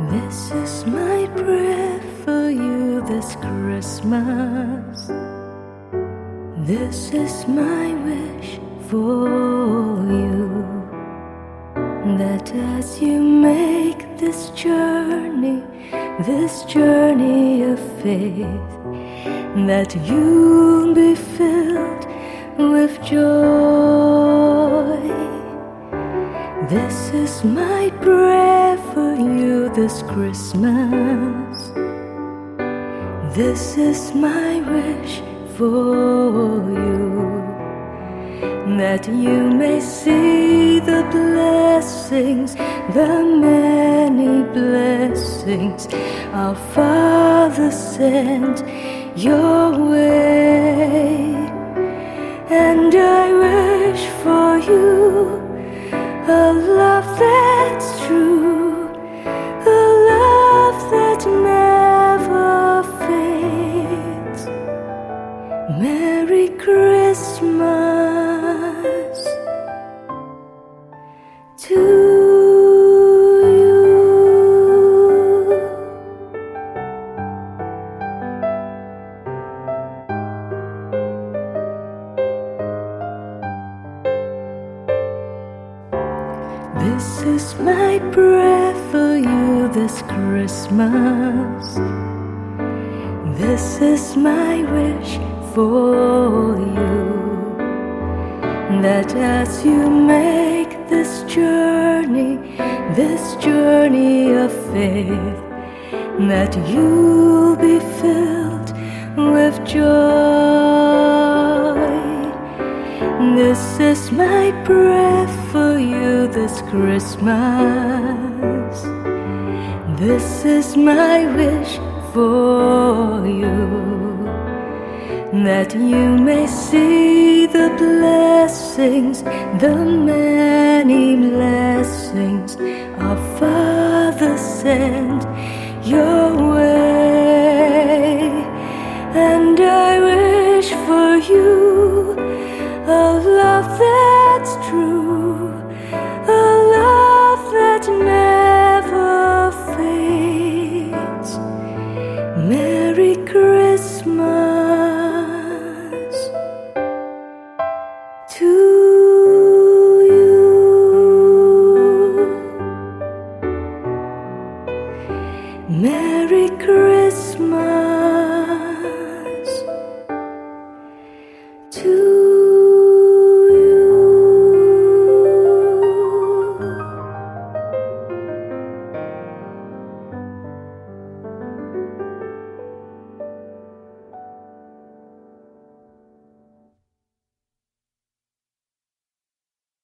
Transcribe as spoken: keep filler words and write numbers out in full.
This is my prayer for you this Christmas. This is my wish for you, that as you make this journey, this journey of faith, that you'll be filled with joy. This is my prayer for you this Christmas. This is my wish for you, that you may see the blessings, the many blessings our Father sent your way. And I wish for you a love that's true, a love that never fades. Merry Christmas to you. This is my prayer for you this Christmas. This is my wish for you, that as you make this journey, this journey of faith, that you'll be filled with joy. This is my prayer for you this Christmas. This is my wish for you, that you may see the blessings, the many blessings our Father sent your way. And I wish for you a love that's true, a love that never fades. Merry Christmas to you. Merry Christmas.